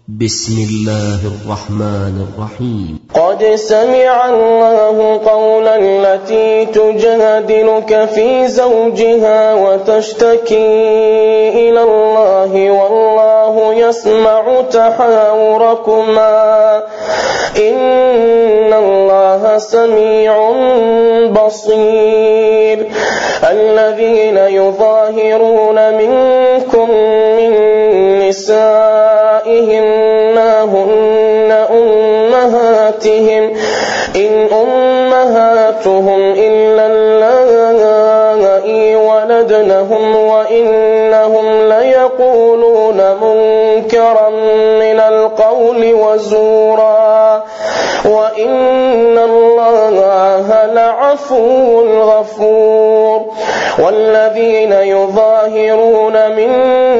بسم الله الرحمن الرحيم. قد سمع الله قولا التي تجادلك في زوجها وتشتكي إلى الله والله يسمع تحاوركما إن الله سميع بصير. الذين يظاهرون منكم من نسائهم ما هن أمهاتهم إن أمهاتهم إلا اللائي ولدنهم وإنهم ليقولون منكرا من القول وزورا وإن الله لعفو غفور. والذين يظاهرون من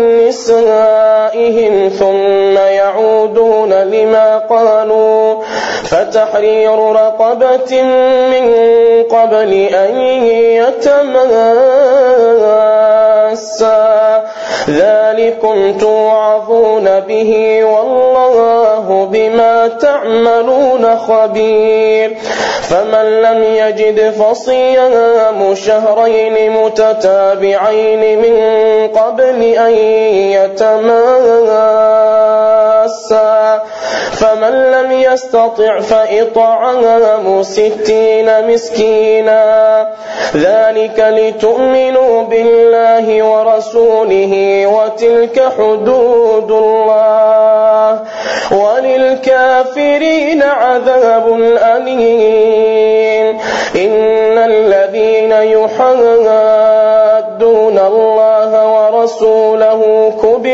نسائهم ثم يعودون لما قالوا فتحرير رقبة من قبل أن يتماسا ذلكم توعظون به والله بما تعملون خبير. فمن لم يجد فصيام شهرين متتابعين من قبل أن يتماسا فمن لم يستطع فإطعام 60 مسكينا ذلك لتؤمنوا بالله ورسوله وتلك حدود الله وللكافرين عذاب أليم. إن الذين يحادون الله ورسوله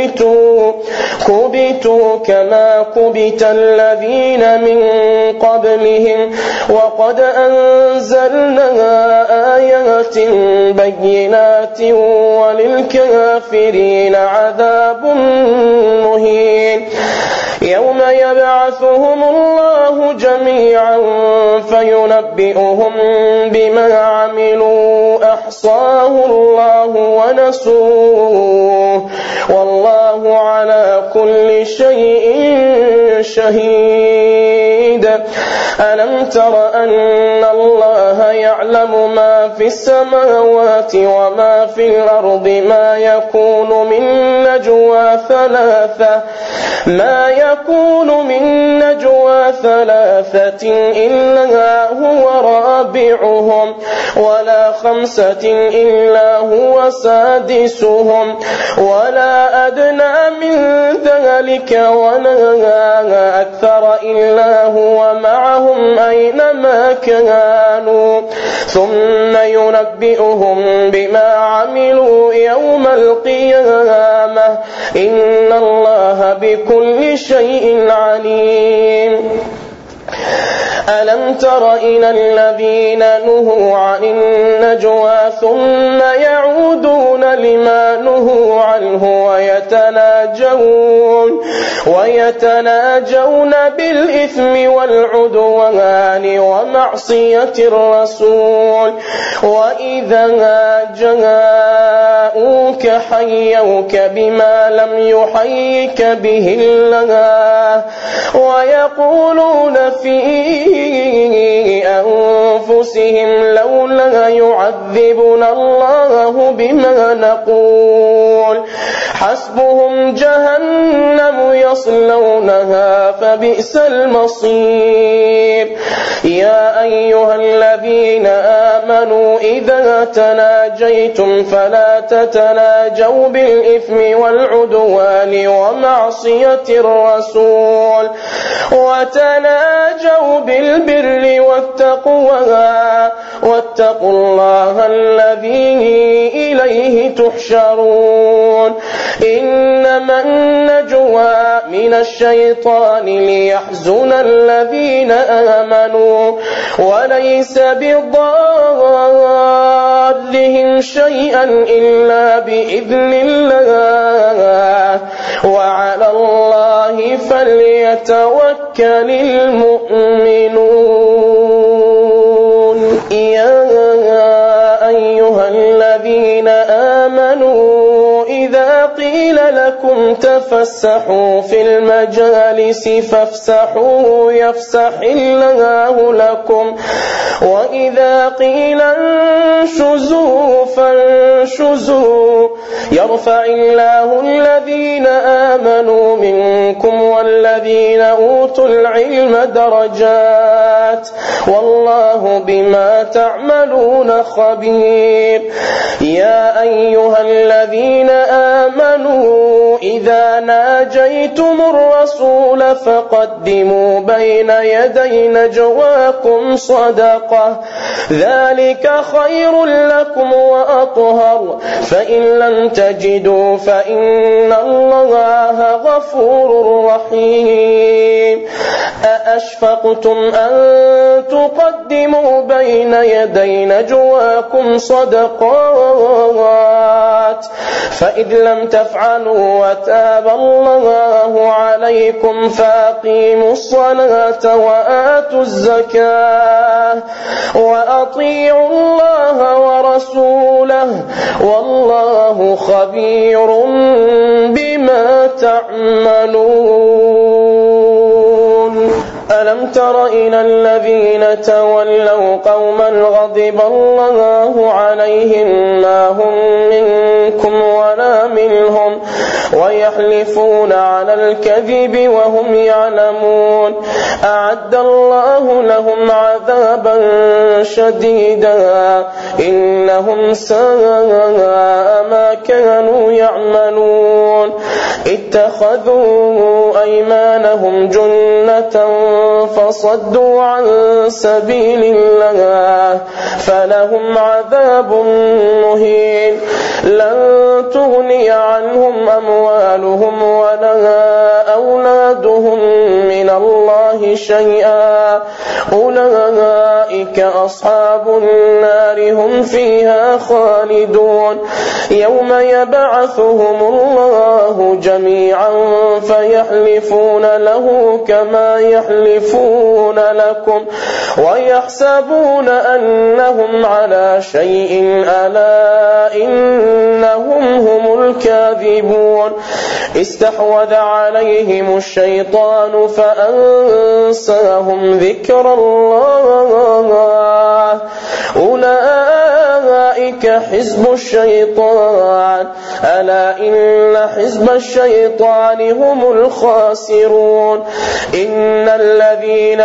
كبتوا كما كبت الذين من قبلهم وقد أنزلنا آيات بينات وللكافرين عذاب مهين. يوم يبعثهم الله جميعا فينبئهم بما عملوا أحصاه الله ونسوه والله على كل شيء شهيد. ألم تر أن الله يعلم ما في السماوات وما في الأرض ما يكون من نجوى ثلاثة إلا هو رابعهم ولا 5 إلا هو سادسهم ولا أدنى من ذلك ولا أكثر إلا هو معهم أينما كانوا ثم ينبئهم بما عملوا يوم القيامة إن الله بكل شيء عليم. ألم تر إلى الذين نهوا عن النجوى ثم يعودون لما نهوا عنه ويتناجون بالإثم والعدوان ومعصية الرسول وإذا جاءوك حيوك بما لم يحيك به الله ويقولون في أنفسهم لولا يعذبنا الله بما نقول حسبهم جهنم يصلونها فبئس المصير. يا أيها الذين آمنوا إذا تناجيتم فلا تتناجوا بالإثم والعدوان ومعصية الرسول وتناجوا بالبر والتقوى واتقوا الله الذي إليه تحشرون. إنما النجوى من الشيطان ليحزن الذين آمنوا وليس بضارهم شيئا إلا بإذن الله وعلى الله فليتوكل المؤمنون. يا أيها الذين آمنوا إذا قيل قيل لكم تفسحوا في المجالس فافسحوا يفسح الله لكم وإذا قيل انشزوا فانشزوا يرفع الله الذين آمنوا منكم والذين أوتوا العلم درجات والله بما تعملون خبير. يا أيها الذين آمنوا إذا ناجيتم الرسول فقدموا بين يدي نجواكم صدقة ذلك خير لكم وأطهر فإن لم تجدوا فإن الله غفور رحيم. أأشفقتم أن تقدموا بين يدي نجواكم صدقات فإذ لم تفعلوا وتاب الله عليكم فأقيموا الصلاة وآتوا الزكاة وأطيعوا الله ورسوله والله خبير بما تعملون. ألم تر إلى الذين تولوا قوما غضب الله عليهم ما هم منكم ولا منهم ويحلفون على الكذب وهم يعلمون أعد الله لهم عذابا شديدا إنهم ساء ما كانوا يعملون اتخذوا أيمانهم جنة فصدوا عن سبيل الله فلهم عذاب مهين لن تغني عنهم أموالهم ولا أولادهم من الله شيئا أولئك أصحاب النار هم فيها خالدون. يوم يبعثهم الله جميعا فيحلفون له كما يحلفون لكم ويحسبون أنهم على شيء ألا إنهم هم الكاذبون. استحوذ عليهم الشيطان فأنساهم ذكر الله أولئك حزب الشيطان ألا إن حزب الشيطان هم الخاسرون. إن الذين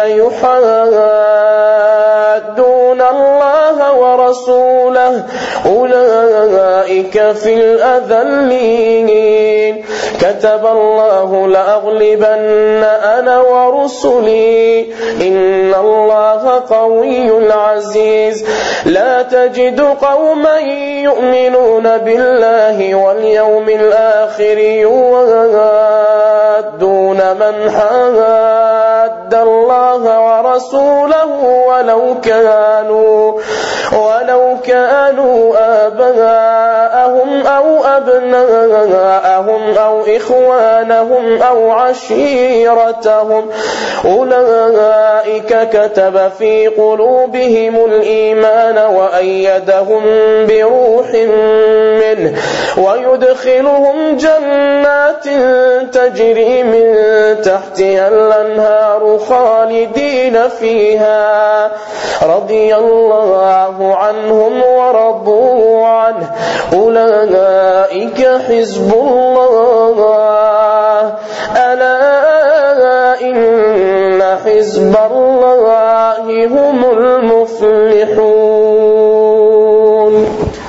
يحادون الله ورسوله أولئك في الأذلين كتب الله لأغلبن أنا ورسلي إن الله قوي عزيز. لا تجد قوما يؤمنون بالله واليوم الآخر يوادون من حاد الله ورسوله ولو كانوا آباءهم أو أبناءهم أو إخوانهم أو عشيرتهم أولئك كتب في قلوبهم الإيمان وأيدهم بروح منه ويدخلهم جنات تجري من تحتها الأنهار خالدين فيها رضي الله عنهم ورضوا عنه أولئك حزب الله ألا إن حزب الله هم المفلحون.